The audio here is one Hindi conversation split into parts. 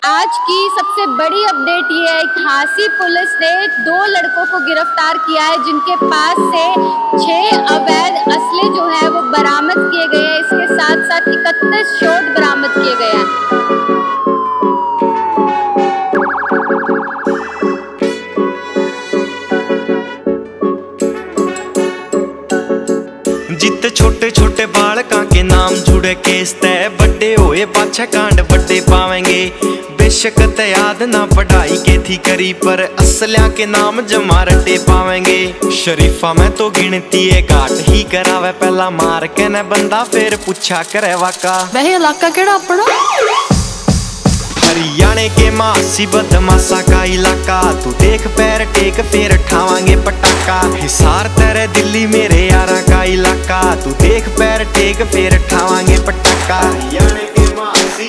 आज की सबसे बड़ी अपडेट ये है कि झांसी पुलिस ने 2 लड़कों को गिरफ्तार किया है जिनके पास से 6 अवैध असले जो है वो बरामद किए गए हैं। इसके साथ साथ 31 शॉट बरामद किए गए हैं। जिते छोटे छोटे बालकां के नाम जुड़े केस तय बड़े होए पाछे कांड बड़े पावेंगे। बेशक ते याद ना पढ़ाई के थी करी पर असलिया के नाम जमा रटे पावेंगे। शरीफा में तो गिनती है घाट ही करावे पहला मार के न बंदा फिर पूछा करे वाका वह इलाका केड़ा अपना हरियाणे के मासी बदमाशा का इलाका। तू देख पैर टेक फिर ठावांगे पटाखा। हिसार तेरे दिल्ली मेरे यारा का इलाका। तू देख पैर टेक फिर ठावांगे पटाखा। हरियाणे के मासी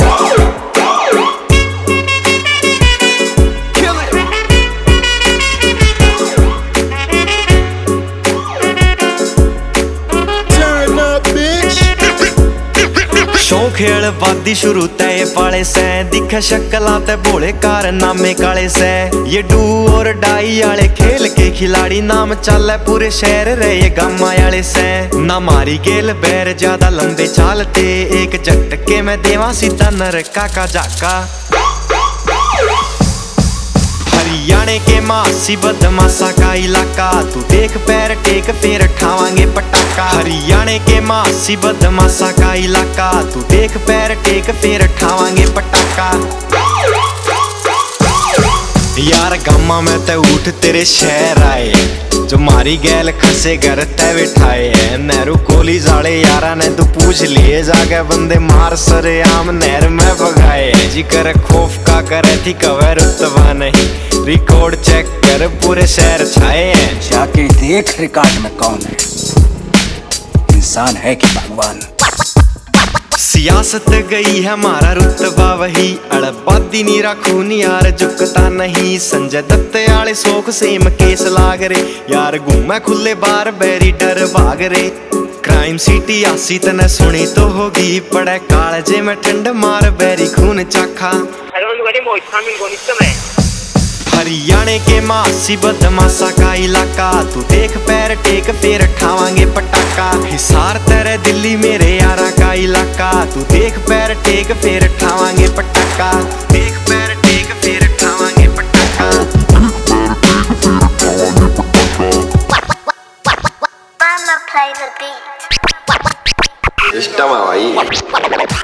शौक खेल वादी शुरू तय पाले से दिख शक्ला ते भोले कारनामे काले से। ये डू और डाई आले खेल के खिलाड़ी नाम चल पूरे शहर रहे गामा आले से। ना मारी गेल बैर ज्यादा लंबे चालते एक झटके में देवा सीधा नरका का जाका। हरियाणे के मासी बदमाशा का इलाका। तू देख पैर टेक फिर ठावांगे पटाखा। हरियाणे के मासी बदमाशा का इलाका। तू देख पैर टेक फिर ठावांगे पटाखा। यार गामा में ते उठ तेरे शहर आए जो मारी गैल खसे घर ते बिठाए है। नेहरू कोली जाले यारा ने तू पूछ लिए जाके बंदे मार सरे आम नहर में भगाए। जिक्र खौफ का करे थी कवर रुतबा नहीं रिकॉर्ड चेक कर पूरे शहर छाए हैं। जाके देख रिकॉर्ड में कौन है इंसान है कि भगवान। सियासत गई है हमारा रुतबा वही अड़बादी नीरा खून यार झुकता नहीं। संजय दत्त आले शौक सेम केस लाग रे यार घूमे खुले बार बैरी डर भाग रे। क्राइम सिटी आसी तने सुनी तो होगी पड़े कालजे में ठंड मार बैरी खून चाखा। हरियाणे के मासी बदमाशा का इलाका। तू देख पैर टेक फिर ठावांगे पटाखा। हिसार तेरे दिल्ली मेरे यारा का इलाका। तू देख पैर टेक फिर ठावांगे पटाखा। देख पैर टेक फिर ठावांगे पटाखा। I'ma play the beat. System है भाई।